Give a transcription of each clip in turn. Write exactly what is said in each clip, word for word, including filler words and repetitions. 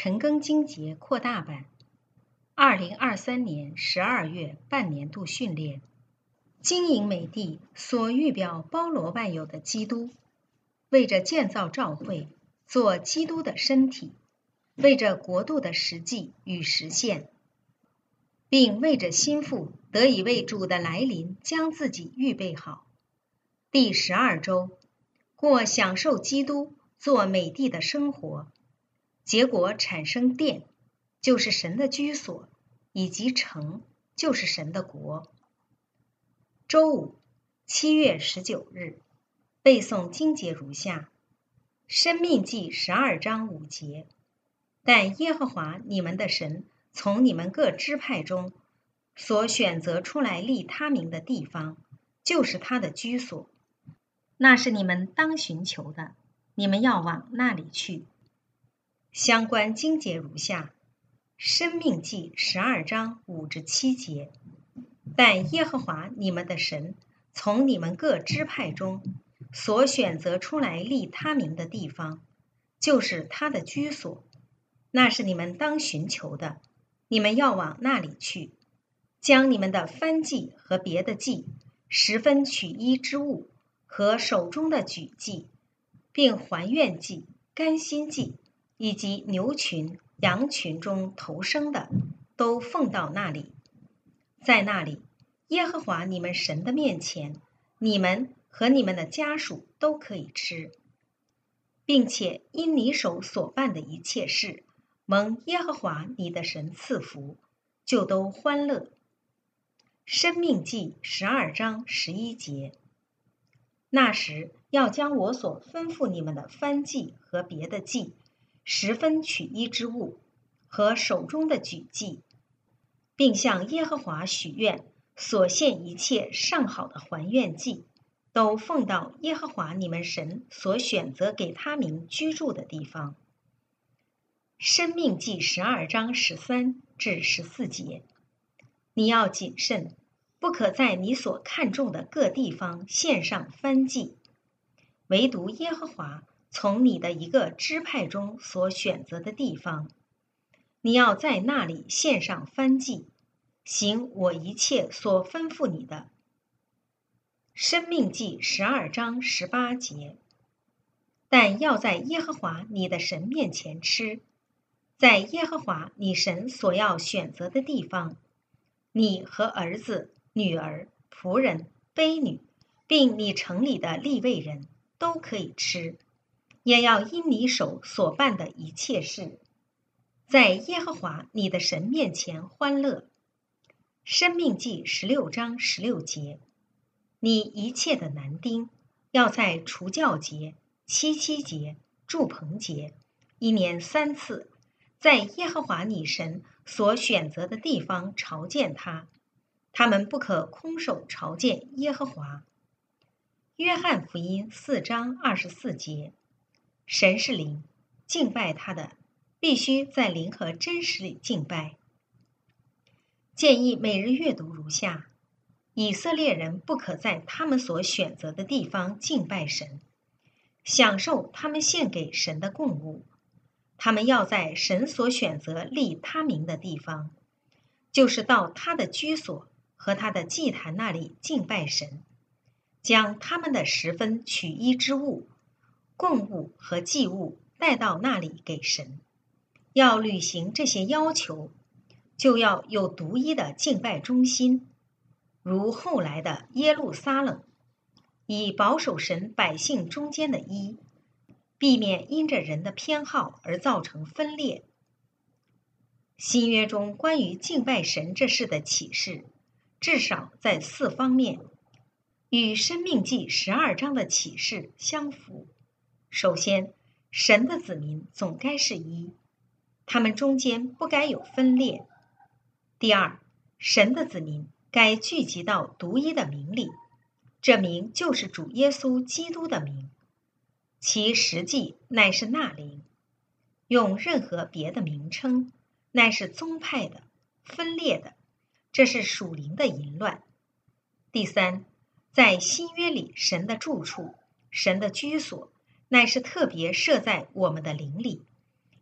陈庚经节扩大版，二零二三年十二月半年度训练。经营美地所预表包罗万有的基督，为着建造召会，做基督的身体，为着国度的实际与实现，并为着心腹得以为主的来临将自己预备好。第十二周，过享受基督做美地的生活，结果产生殿，就是神的居所，以及城，就是神的国。周五，七月十九日，背诵经节如下：申命记十二章五节，但耶和华你们的神从你们各支派中所选择出来立他名的地方，就是他的居所，那是你们当寻求的，你们要往那里去。相关经节如下：申命记十二章五至七节，但耶和华你们的神从你们各支派中所选择出来立他名的地方，就是他的居所，那是你们当寻求的，你们要往那里去，将你们的燔祭和别的祭、十分取一之物和手中的举祭，并还愿祭、甘心祭以及牛群、羊群中头生的，都奉到那里。在那里，耶和华你们神的面前，你们和你们的家属都可以吃，并且因你手所办的一切事，蒙耶和华你的神赐福，就都欢乐。申命记十二章十一节，那时要将我所吩咐你们的燔祭和别的祭、十分取一之物和手中的举祭，并向耶和华许愿所献一切上好的还愿祭，都奉到耶和华你们神所选择给他名居住的地方。申命记十二章十三至十四节，你要谨慎，不可在你所看重的各地方献上燔祭，唯独耶和华从你的一个支派中所选择的地方，你要在那里献上燔祭，行我一切所吩咐你的。申命记十二章十八节，但要在耶和华你的神面前吃，在耶和华你神所要选择的地方，你和儿子、女儿、仆人、婢女，并你城里的利未人都可以吃，也要因你手所办的一切事，在耶和华你的神面前欢乐。申命记十六章十六节，你一切的男丁要在除酵节、七七节、住棚节，一年三次，在耶和华你神所选择的地方朝见他，他们不可空手朝见耶和华。约翰福音四章二十四节，神是灵，敬拜他的必须在灵和真实里敬拜。建议每日阅读如下：以色列人不可在他们所选择的地方敬拜神，享受他们献给神的供物，他们要在神所选择立他名的地方，就是到他的居所和他的祭坛那里敬拜神，将他们的十分取一之物、供物和祭物带到那里给神。要履行这些要求，就要有独一的敬拜中心，如后来的耶路撒冷，以保守神百姓中间的一，避免因着人的偏好而造成分裂。新约中关于敬拜神这事的启示，至少在四方面，与申命记十二章的启示相符。首先，神的子民总该是一，他们中间不该有分裂。第二，神的子民该聚集到独一的名里，这名就是主耶稣基督的名，其实际乃是那灵。用任何别的名称，乃是宗派的、分裂的，这是属灵的淫乱。第三，在新约里，神的住处、神的居所，乃是特别设在我们的灵里，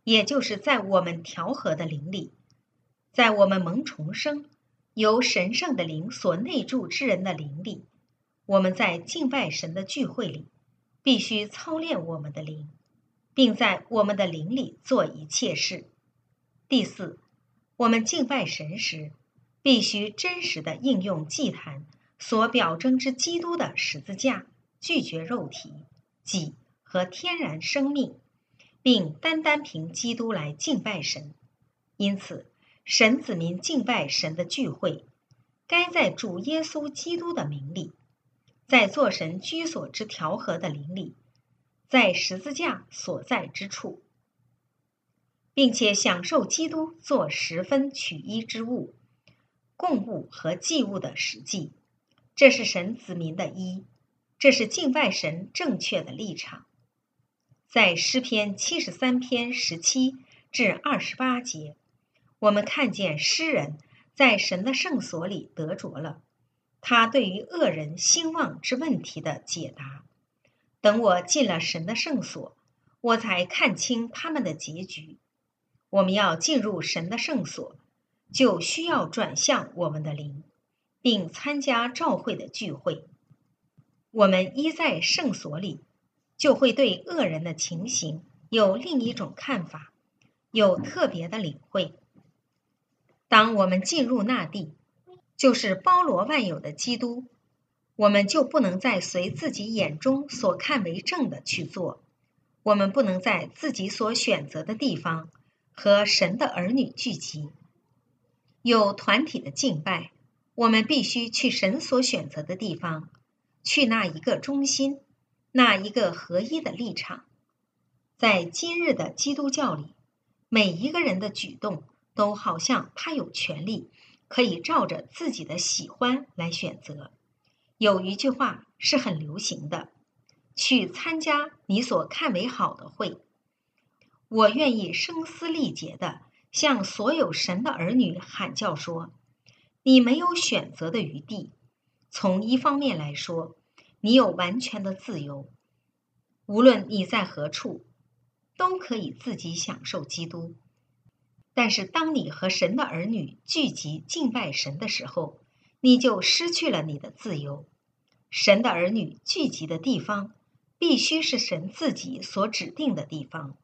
也就是在我们调和的灵里，在我们蒙重生，由神圣的灵所内住之人的灵里，我们在敬拜神的聚会里，必须操练我们的灵，并在我们的灵里做一切事。第四，我们敬拜神时，必须真实地应用祭坛所表征之基督的十字架，拒绝肉体、己和天然生命，并单单凭基督来敬拜神。因此，神子民敬拜神的聚会，该在主耶稣基督的名里，在做神居所之调和的灵里，在十字架所在之处，并且享受基督做十分取一之物、供物和祭物的实际。这是神子民的一，这是敬拜神正确的立场。在诗篇七十三篇十七至二十八节，我们看见诗人在神的圣所里得着了他对于恶人兴旺之问题的解答。等我进了神的圣所，我才看清他们的结局。我们要进入神的圣所，就需要转向我们的灵，并参加召会的聚会。我们依在圣所里，就会对恶人的情形有另一种看法，有特别的领会。当我们进入那地，就是包罗万有的基督，我们就不能再随自己眼中所看为正的去做，我们不能在自己所选择的地方和神的儿女聚集。有团体的敬拜，我们必须去神所选择的地方，去那一个中心，那一个合一的立场。在今日的基督教里，每一个人的举动都好像他有权利可以照着自己的喜欢来选择。有一句话是很流行的，去参加你所看为好的会。我愿意声嘶力竭地向所有神的儿女喊叫说，你没有选择的余地。从一方面来说，你有完全的自由，无论你在何处，都可以自己享受基督。但是当你和神的儿女聚集敬拜神的时候，你就失去了你的自由。神的儿女聚集的地方，必须是神自己所指定的地方。